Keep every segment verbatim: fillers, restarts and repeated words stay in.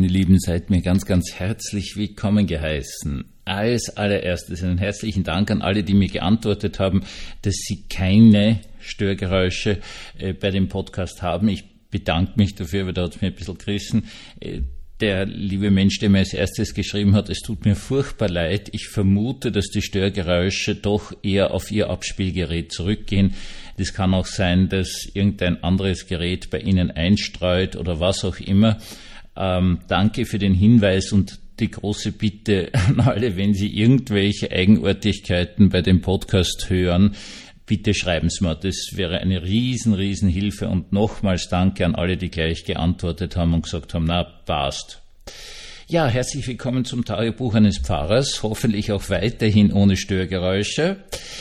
Lieben, seid mir ganz, ganz herzlich willkommen geheißen. Als allererstes einen herzlichen Dank an alle, die mir geantwortet haben, dass sie keine Störgeräusche äh, bei dem Podcast haben. Ich bedanke mich dafür, weil da hat es mir ein bisschen gerissen. Äh, Der liebe Mensch, der mir als erstes geschrieben hat, es tut mir furchtbar leid. Ich vermute, dass die Störgeräusche doch eher auf Ihr Abspielgerät zurückgehen. Das kann auch sein, dass irgendein anderes Gerät bei Ihnen einstreut oder was auch immer. Ähm, danke für den Hinweis und die große Bitte an alle, wenn Sie irgendwelche Eigenartigkeiten bei dem Podcast hören, bitte schreiben Sie mir. Das wäre eine riesen, riesen Hilfe. Und nochmals danke an alle, die gleich geantwortet haben und gesagt haben, na, passt. Ja, herzlich willkommen zum Tagebuch eines Pfarrers. Hoffentlich auch weiterhin ohne Störgeräusche.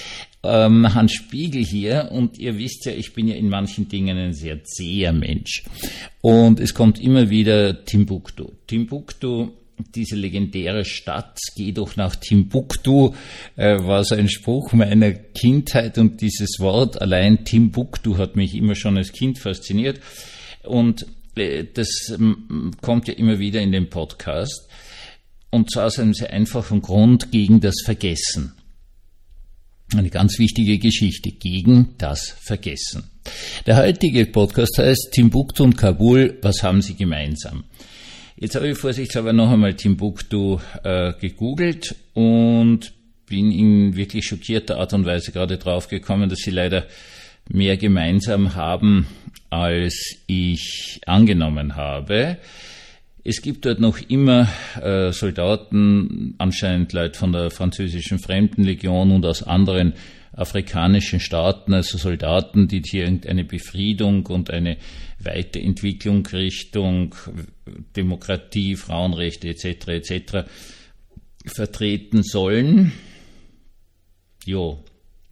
Ähm, Hans Spiegel hier. Und ihr wisst ja, ich bin ja in manchen Dingen ein sehr zäher Mensch. Und es kommt immer wieder Timbuktu. Timbuktu, diese legendäre Stadt, geh doch nach Timbuktu, äh, war so ein Spruch meiner Kindheit, und dieses Wort allein Timbuktu hat mich immer schon als Kind fasziniert, und äh, das ähm, kommt ja immer wieder in den Podcast, und zwar aus einem sehr einfachen Grund: gegen das Vergessen. Eine ganz wichtige Geschichte, gegen das Vergessen. Der heutige Podcast heißt Timbuktu und Kabul, was haben sie gemeinsam? Jetzt habe ich vorsichtshalber noch einmal Timbuktu äh, gegoogelt und bin in wirklich schockierter Art und Weise gerade draufgekommen, dass sie leider mehr gemeinsam haben, als ich angenommen habe. Es gibt dort noch immer äh, Soldaten, anscheinend Leute von der französischen Fremdenlegion und aus anderen afrikanischen Staaten, also Soldaten, die hier irgendeine Befriedung und eine Weiterentwicklung Richtung Demokratie, Frauenrechte et cetera et cetera vertreten sollen. Jo.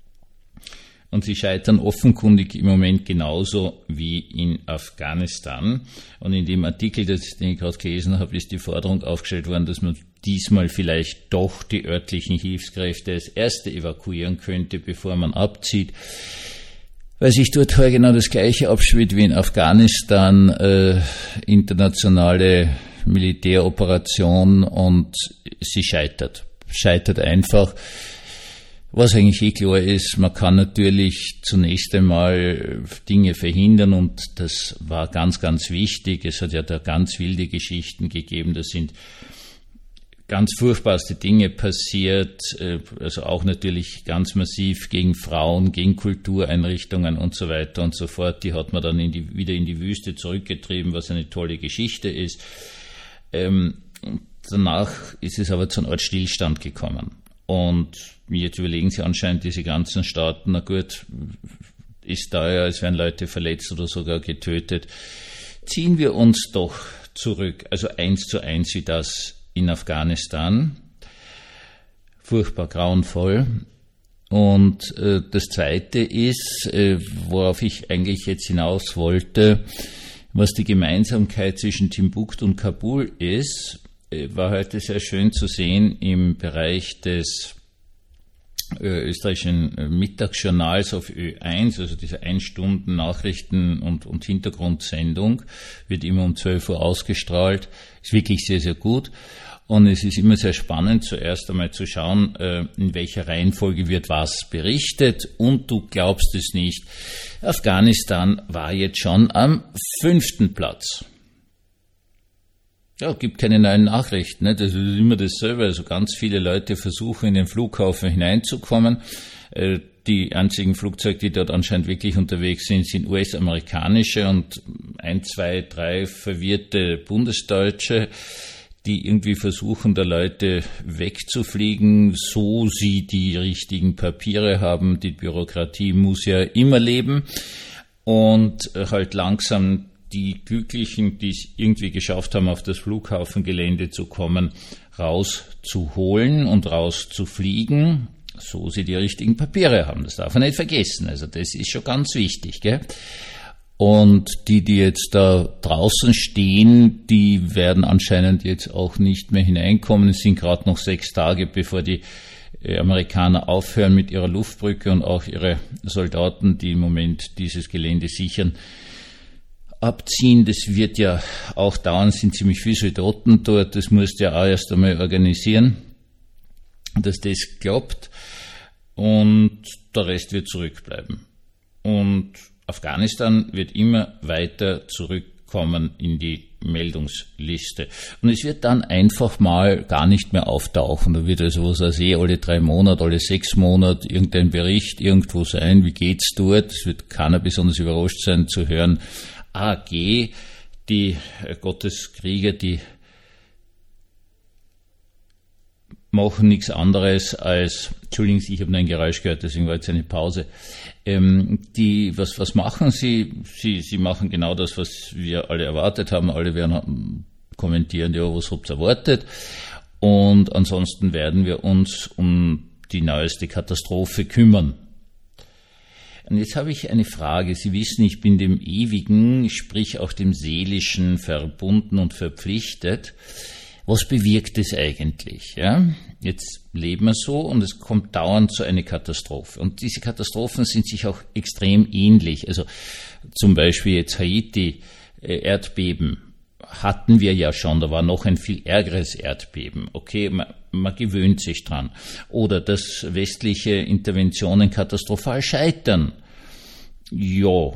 Und sie scheitern offenkundig im Moment genauso wie in Afghanistan. Und in dem Artikel, den ich gerade gelesen habe, ist die Forderung aufgestellt worden, dass man diesmal vielleicht doch die örtlichen Hilfskräfte als Erste evakuieren könnte, bevor man abzieht. Weil sich dort genau das Gleiche abspielt wie in Afghanistan, äh, internationale Militäroperation, und sie scheitert. Scheitert einfach. Was eigentlich eh klar ist, man kann natürlich zunächst einmal Dinge verhindern, und das war ganz, ganz wichtig. Es hat ja da ganz wilde Geschichten gegeben, da sind ganz furchtbarste Dinge passiert, also auch natürlich ganz massiv gegen Frauen, gegen Kultureinrichtungen und so weiter und so fort. Die hat man dann in die, wieder in die Wüste zurückgetrieben, was eine tolle Geschichte ist. Ähm, danach ist es aber zu einer Art Stillstand gekommen. Und jetzt überlegen sie anscheinend diese ganzen Staaten, na gut, ist da ja, es werden Leute verletzt oder sogar getötet. Ziehen wir uns doch zurück, also eins zu eins wie das in Afghanistan. Furchtbar grauenvoll. Und äh, das Zweite ist, äh, worauf ich eigentlich jetzt hinaus wollte, was die Gemeinsamkeit zwischen Timbuktu und Kabul ist, äh, war heute sehr schön zu sehen im Bereich des äh, österreichischen Mittagsjournals auf Ö eins, also diese ein Stunden Nachrichten- und, und Hintergrundsendung, wird immer um zwölf Uhr ausgestrahlt, ist wirklich sehr, sehr gut. Und es ist immer sehr spannend, zuerst einmal zu schauen, in welcher Reihenfolge wird was berichtet. Und du glaubst es nicht, Afghanistan war jetzt schon am fünften Platz. Ja, gibt keine neuen Nachrichten, ne? Das ist immer dasselbe. Also ganz viele Leute versuchen, in den Flughafen hineinzukommen. Die einzigen Flugzeuge, die dort anscheinend wirklich unterwegs sind, sind U S-amerikanische und ein, zwei, drei verwirrte Bundesdeutsche, die irgendwie versuchen, da Leute wegzufliegen, so sie die richtigen Papiere haben. Die Bürokratie muss ja immer leben. Und halt langsam die Glücklichen, die es irgendwie geschafft haben, auf das Flughafengelände zu kommen, rauszuholen und rauszufliegen, so sie die richtigen Papiere haben. Das darf man nicht vergessen. Also das ist schon ganz wichtig, gell? Und die, die jetzt da draußen stehen, die werden anscheinend jetzt auch nicht mehr hineinkommen. Es sind gerade noch sechs Tage, bevor die Amerikaner aufhören mit ihrer Luftbrücke und auch ihre Soldaten, die im Moment dieses Gelände sichern, abziehen. Das wird ja auch dauern, sind ziemlich viele Soldaten dort. Das musst du ja auch erst einmal organisieren, dass das klappt. Und der Rest wird zurückbleiben. Und Afghanistan wird immer weiter zurückkommen in die Meldungsliste. Und es wird dann einfach mal gar nicht mehr auftauchen. Da wird also, was weiß ich, alle drei Monate, alle sechs Monate irgendein Bericht irgendwo sein, wie geht's dort. Es wird keiner besonders überrascht sein zu hören, A G, die Gotteskrieger, die machen nichts anderes als, Entschuldigen Sie, ich habe nur ein Geräusch gehört, deswegen war jetzt eine Pause. Ähm, die, was, was machen sie? sie? Sie machen genau das, was wir alle erwartet haben. Alle werden kommentieren, ja, was habt ihr erwartet? Und ansonsten werden wir uns um die neueste Katastrophe kümmern. Und jetzt habe ich eine Frage. Sie wissen, ich bin dem Ewigen, sprich auch dem Seelischen verbunden und verpflichtet. Was bewirkt es eigentlich? Ja? Jetzt leben wir so und es kommt dauernd zu einer Katastrophe. Und diese Katastrophen sind sich auch extrem ähnlich. Also zum Beispiel jetzt Haiti, äh, Erdbeben hatten wir ja schon, da war noch ein viel ärgeres Erdbeben. Okay, man, man gewöhnt sich dran. Oder dass westliche Interventionen katastrophal scheitern. Ja,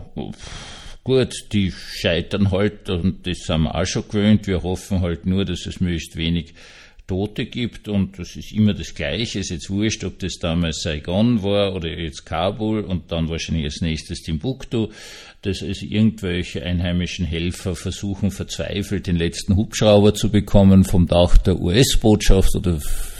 gut, die scheitern halt und das sind wir auch schon gewöhnt. Wir hoffen halt nur, dass es möglichst wenig Tote gibt und das ist immer das Gleiche. Es ist jetzt wurscht, ob das damals Saigon war oder jetzt Kabul und dann wahrscheinlich als nächstes Timbuktu, dass also irgendwelche einheimischen Helfer versuchen verzweifelt den letzten Hubschrauber zu bekommen vom Dach der U S-Botschaft oder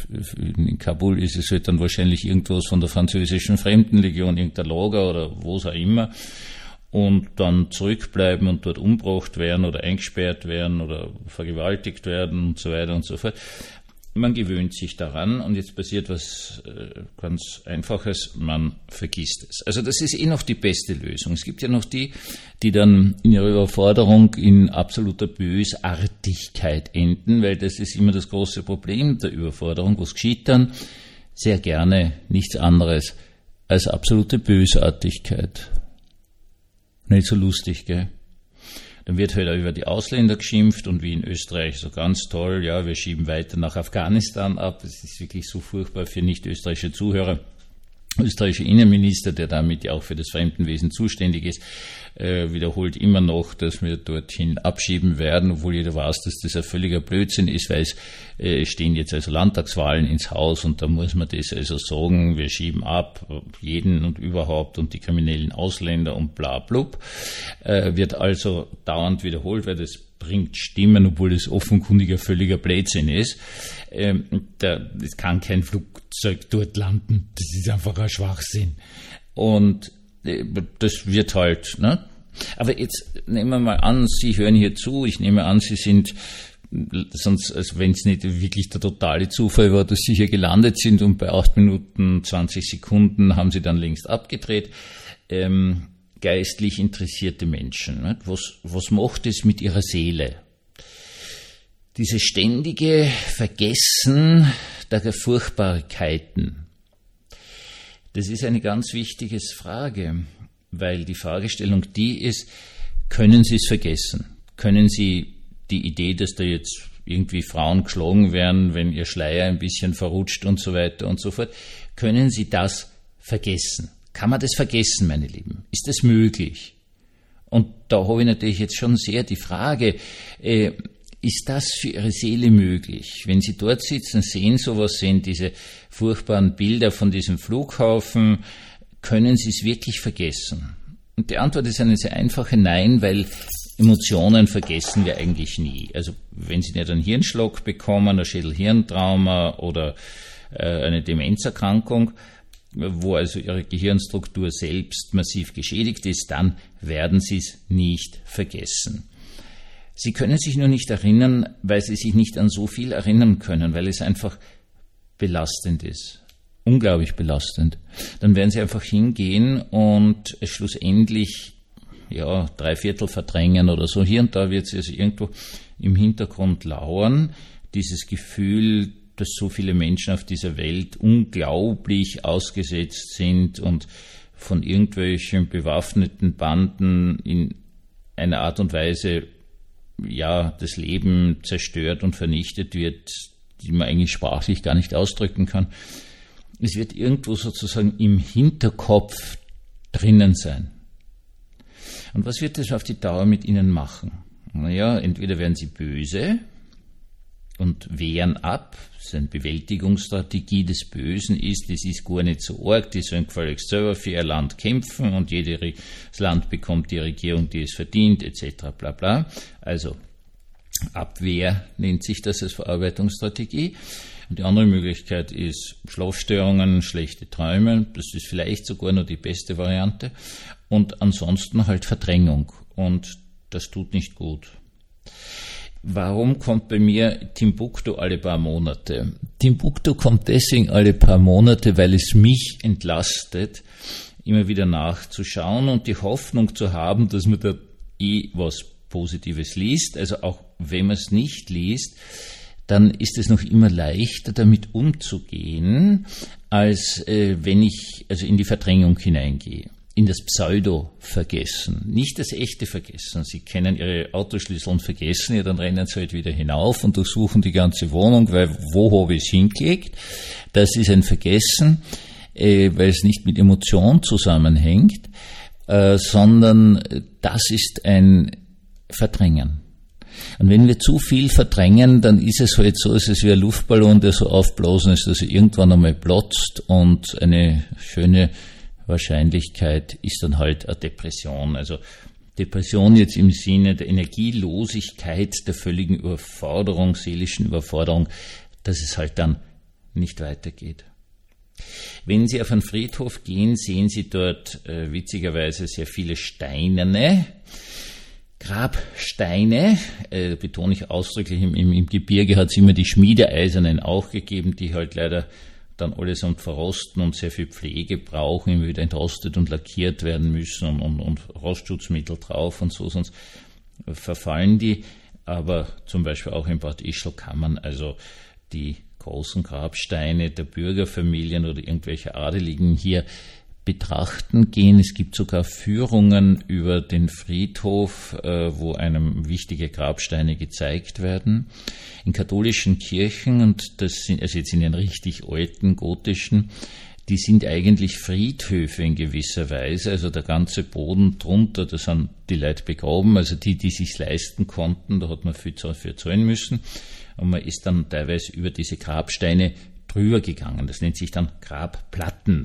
in Kabul ist es halt dann wahrscheinlich irgendwas von der französischen Fremdenlegion, irgendein Lager oder was auch immer. Und dann zurückbleiben und dort umgebracht werden oder eingesperrt werden oder vergewaltigt werden und so weiter und so fort. Man gewöhnt sich daran und jetzt passiert was äh, ganz Einfaches, man vergisst es. Also das ist eh noch die beste Lösung. Es gibt ja noch die, die dann in ihrer Überforderung in absoluter Bösartigkeit enden, weil das ist immer das große Problem der Überforderung. Was geschieht dann? Sehr gerne nichts anderes als absolute Bösartigkeit. Nicht so lustig, gell? Dann wird halt auch über die Ausländer geschimpft und wie in Österreich so ganz toll, ja, wir schieben weiter nach Afghanistan ab. Das ist wirklich so furchtbar für nicht-österreichische Zuhörer. Österreichische Innenminister, der damit ja auch für das Fremdenwesen zuständig ist, äh, wiederholt immer noch, dass wir dorthin abschieben werden, obwohl jeder weiß, dass das ein völliger Blödsinn ist, weil es äh, stehen jetzt also Landtagswahlen ins Haus und da muss man das also sagen, wir schieben ab, jeden und überhaupt und die kriminellen Ausländer und bla blub. Äh, wird also dauernd wiederholt, weil das bringt Stimmen, obwohl es offenkundiger völliger Blödsinn ist. Ähm, da, es kann kein Flugzeug dort landen. Das ist einfach ein Schwachsinn. Und äh, das wird halt, ne? Aber jetzt nehmen wir mal an, Sie hören hier zu. Ich nehme an, Sie sind, sonst, also wenn es nicht wirklich der totale Zufall war, dass Sie hier gelandet sind und bei acht Minuten zwanzig Sekunden haben Sie dann längst abgedreht. Ähm, geistlich interessierte Menschen. Nicht? Was, was macht es mit ihrer Seele? Dieses ständige Vergessen der Furchtbarkeiten. Das ist eine ganz wichtige Frage, weil die Fragestellung die ist, können Sie es vergessen? Können Sie die Idee, dass da jetzt irgendwie Frauen geschlagen werden, wenn ihr Schleier ein bisschen verrutscht und so weiter und so fort, können Sie das vergessen? Kann man das vergessen, meine Lieben? Ist das möglich? Und da habe ich natürlich jetzt schon sehr die Frage, äh, ist das für Ihre Seele möglich? Wenn Sie dort sitzen, sehen sowas, sehen diese furchtbaren Bilder von diesem Flughafen, können Sie es wirklich vergessen? Und die Antwort ist eine sehr einfache Nein, weil Emotionen vergessen wir eigentlich nie. Also wenn Sie nicht einen Hirnschlag bekommen, ein Schädel-Hirntrauma oder äh, eine Demenzerkrankung, wo also Ihre Gehirnstruktur selbst massiv geschädigt ist, dann werden Sie es nicht vergessen. Sie können sich nur nicht erinnern, weil Sie sich nicht an so viel erinnern können, weil es einfach belastend ist. Unglaublich belastend. Dann werden Sie einfach hingehen und es schlussendlich ja, drei Viertel verdrängen oder so. Hier und da wird es also irgendwo im Hintergrund lauern, dieses Gefühl, dass so viele Menschen auf dieser Welt unglaublich ausgesetzt sind und von irgendwelchen bewaffneten Banden in einer Art und Weise, ja, das Leben zerstört und vernichtet wird, die man eigentlich sprachlich gar nicht ausdrücken kann. Es wird irgendwo sozusagen im Hinterkopf drinnen sein. Und was wird das auf die Dauer mit ihnen machen? Naja, entweder werden sie böse und wehren ab. Das ist eine Bewältigungsstrategie des Bösen ist, das ist gar nicht so arg, die sollen gefälligst selber für ihr Land kämpfen und jedes Land bekommt die Regierung, die es verdient, et cetera bla bla. Also Abwehr nennt sich das als Verarbeitungsstrategie. Und die andere Möglichkeit ist Schlafstörungen, schlechte Träume, das ist vielleicht sogar noch die beste Variante. Und ansonsten halt Verdrängung und das tut nicht gut. Warum kommt bei mir Timbuktu alle paar Monate? Timbuktu kommt deswegen alle paar Monate, weil es mich entlastet, immer wieder nachzuschauen und die Hoffnung zu haben, dass man da eh was Positives liest. Also auch wenn man es nicht liest, dann ist es noch immer leichter, damit umzugehen, als äh, wenn ich also in die Verdrängung hineingehe. In das Pseudo-Vergessen, nicht das echte Vergessen. Sie kennen Ihre Autoschlüssel und vergessen, ja, dann rennen Sie halt wieder hinauf und durchsuchen die ganze Wohnung, weil wo habe ich es hingelegt? Das ist ein Vergessen, äh, weil es nicht mit Emotion zusammenhängt, äh, sondern das ist ein Verdrängen. Und wenn wir zu viel verdrängen, dann ist es halt so, es ist wie ein Luftballon, der so aufblasen ist, dass er irgendwann einmal platzt und eine schöne Wahrscheinlichkeit ist dann halt eine Depression. Also Depression jetzt im Sinne der Energielosigkeit, der völligen Überforderung, seelischen Überforderung, dass es halt dann nicht weitergeht. Wenn Sie auf einen Friedhof gehen, sehen Sie dort äh, witzigerweise sehr viele steinerne Grabsteine, äh, betone ich ausdrücklich, im, im, im Gebirge hat es immer die Schmiedeeisernen auch gegeben, die halt leider dann allesamt verrosten und sehr viel Pflege brauchen, immer wieder entrostet und lackiert werden müssen und, und, und Rostschutzmittel drauf und so, sonst verfallen die. Aber zum Beispiel auch in Bad Ischl kann man also die großen Grabsteine der Bürgerfamilien oder irgendwelche Adeligen hier betrachten gehen. Es gibt sogar Führungen über den Friedhof, äh, wo einem wichtige Grabsteine gezeigt werden. In katholischen Kirchen, und das sind also jetzt in den richtig alten gotischen, die sind eigentlich Friedhöfe in gewisser Weise, also der ganze Boden drunter, da sind die Leute begraben, also die, die sich's leisten konnten, da hat man viel für zahlen müssen, und man ist dann teilweise über diese Grabsteine drüber gegangen. Das nennt sich dann Grabplatten.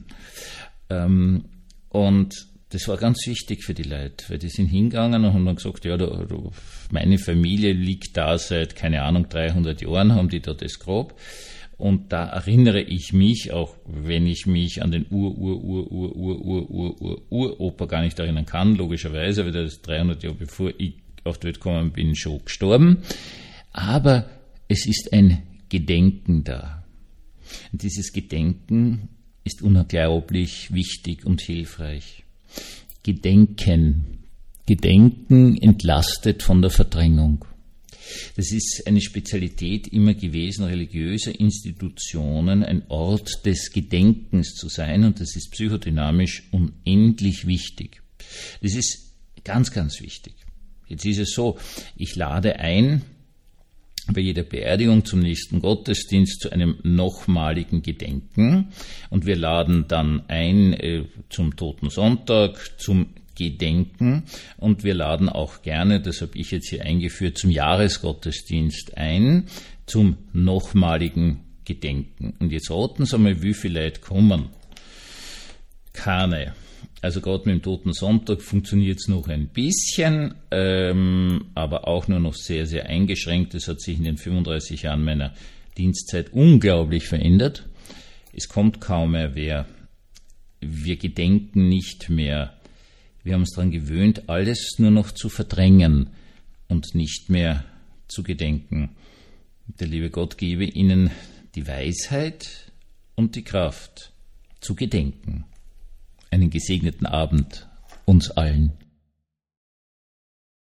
Und das war ganz wichtig für die Leute, weil die sind hingegangen und haben dann gesagt, ja, da, da, meine Familie liegt da seit, keine Ahnung, dreihundert Jahren, haben die da das Grab. Und da erinnere ich mich, auch wenn ich mich an den Ur-Ur-Ur-Ur-Ur-Ur-Ur-Ur-Opa gar nicht erinnern kann, logischerweise, weil der ist dreihundert Jahre bevor ich auf die Welt gekommen bin, schon gestorben. Aber es ist ein Gedenken da. Und dieses Gedenken ist unglaublich wichtig und hilfreich. Gedenken. Gedenken entlastet von der Verdrängung. Das ist eine Spezialität immer gewesen, religiöser Institutionen, ein Ort des Gedenkens zu sein, und das ist psychodynamisch unendlich wichtig. Das ist ganz, ganz wichtig. Jetzt ist es so, ich lade ein, bei jeder Beerdigung zum nächsten Gottesdienst zu einem nochmaligen Gedenken, und wir laden dann ein äh, zum Totensonntag, zum Gedenken, und wir laden auch gerne, das habe ich jetzt hier eingeführt, zum Jahresgottesdienst ein, zum nochmaligen Gedenken. Und jetzt raten Sie mal, wie viele Leute kommen. Keine. Also gerade mit dem Totensonntag funktioniert es noch ein bisschen, ähm, aber auch nur noch sehr, sehr eingeschränkt. Das hat sich in den fünfunddreißig Jahren meiner Dienstzeit unglaublich verändert. Es kommt kaum mehr wer. Wir gedenken nicht mehr. Wir haben uns daran gewöhnt, alles nur noch zu verdrängen und nicht mehr zu gedenken. Der liebe Gott gebe Ihnen die Weisheit und die Kraft zu gedenken. Einen gesegneten Abend uns allen.